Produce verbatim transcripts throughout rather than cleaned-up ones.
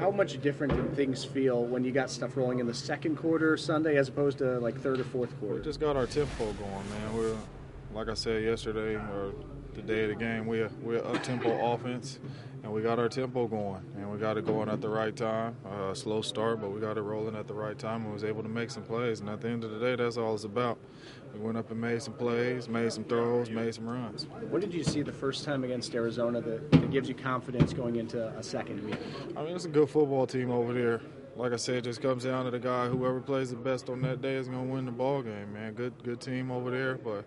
how much different did things feel when you got stuff rolling in the second quarter Sunday as opposed to like third or fourth quarter? We just got our tempo going, man. We're, like I said yesterday or the day of the game, we're we're up tempo offense, and we got our tempo going, and we got it going at the right time. Uh, slow start, but we got it rolling at the right time, and was able to make some plays. And at the end of the day, that's all it's about. We went up and made some plays, made some throws, made some runs. What did you see the first time against Arizona that, that gives you confidence going into a second week? I mean, it's a good football team over there. Like I said, it just comes down to the guy. Whoever plays the best on that day is going to win the ball game, man. Good, good team over there, but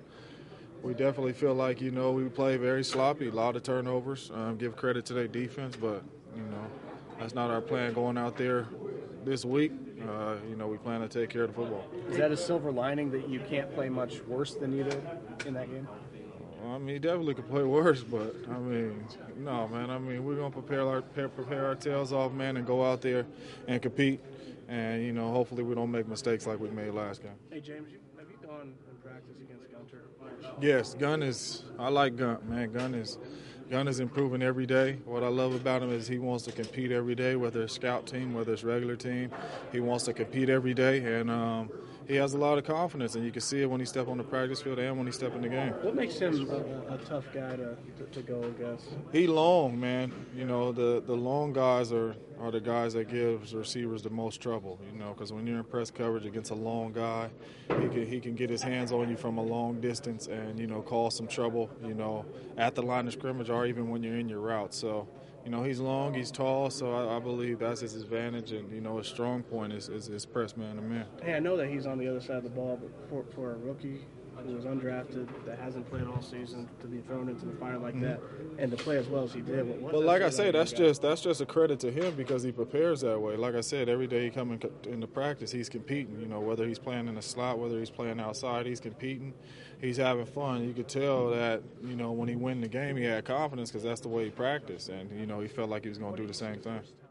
we definitely feel like, you know, we play very sloppy, a lot of turnovers. Um, give credit to their defense, but, you know, that's not our plan going out there this week. Uh, you know, we plan to take care of the football. Is that a silver lining that you can't play much worse than you did in that game? I mean, he definitely could play worse, but, I mean, no, man. I mean, we're going to prepare our, prepare our tails off, man, and go out there and compete. And, you know, hopefully we don't make mistakes like we made last game. Hey, James, you, have you gone and practiced against Gunter? Yes, Gun is – I like Gun, man. Gun is – Gun is improving every day. What I love about him is he wants to compete every day, whether it's scout team, whether it's regular team. He wants to compete every day, and um, he has a lot of confidence, and you can see it when he steps on the practice field and when he steps in the game. What makes him a, a tough guy to, to, to go against? He long, man. You know, the, the long guys are, are the guys that gives receivers the most trouble, you know, because when you're in press coverage against a long guy, he can, he can get his hands on you from a long distance and, you know, cause some trouble, you know, at the line of scrimmage or even when you're in your route. So, you know, he's long, he's tall, so I, I believe that's his advantage. And, you know, his strong point is, is, is press man to man. Hey, I know that he's on the other side of the ball, but for, for a rookie who was undrafted, that hasn't played all season, to be thrown into the fire like mm-hmm. that, and to play as well as he did. What, but like I say, that's just that's just a credit to him because he prepares that way. Like I said, every day he comes in, into practice, he's competing. You know, whether he's playing in the slot, whether he's playing outside, he's competing. He's having fun. You could tell that, you know, when he won the game, he had confidence because that's the way he practiced, and you know, he felt like he was going to do the same thing.